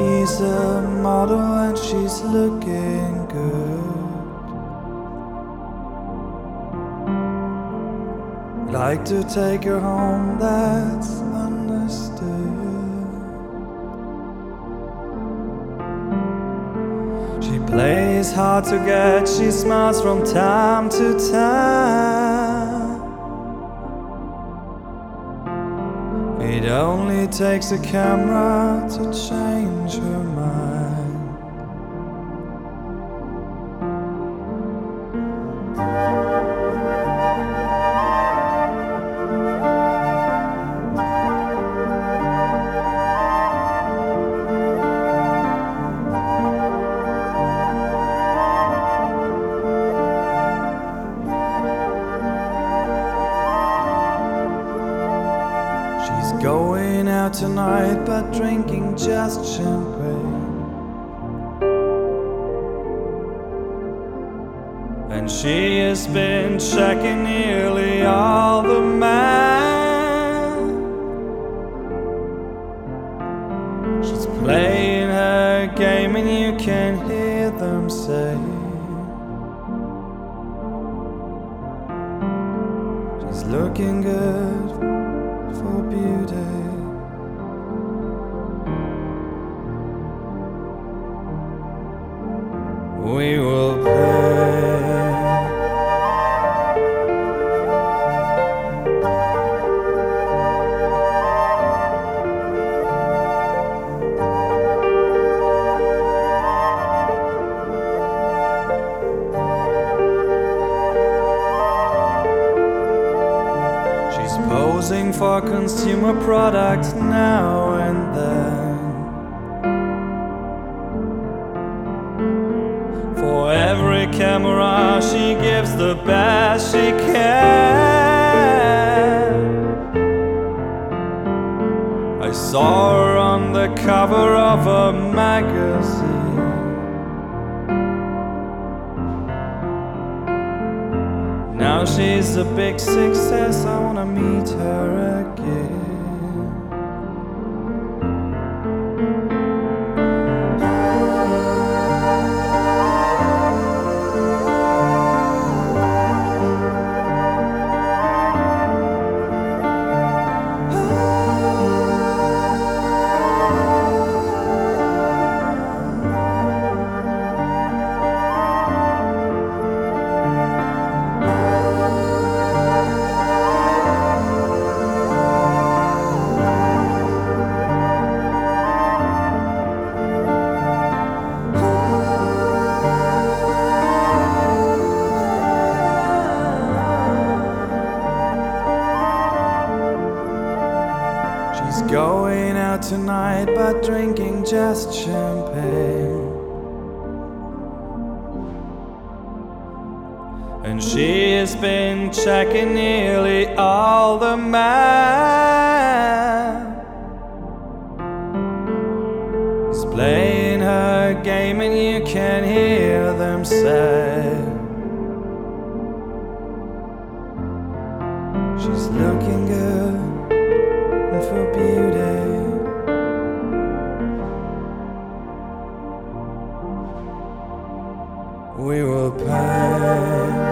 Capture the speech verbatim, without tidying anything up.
She's a model and she's looking good. Like to take her home, that's understood. She plays hard to get, she smiles from time to time. It only takes a camera to change her mind. She's going out tonight but drinking just champagne. And she has been checking nearly all the men. She's playing her game and you can hear them say she's looking good for beauty. We will pay. She's posing for consumer products now and then. For every camera she gives the best she can. I saw her on the cover of a magazine. Now she's a big success, I wanna meet her again. She's going out tonight but drinking just champagne. And she has been checking nearly all the men. She's playing her game and you can hear them say she's looking good for beauty. We will pay.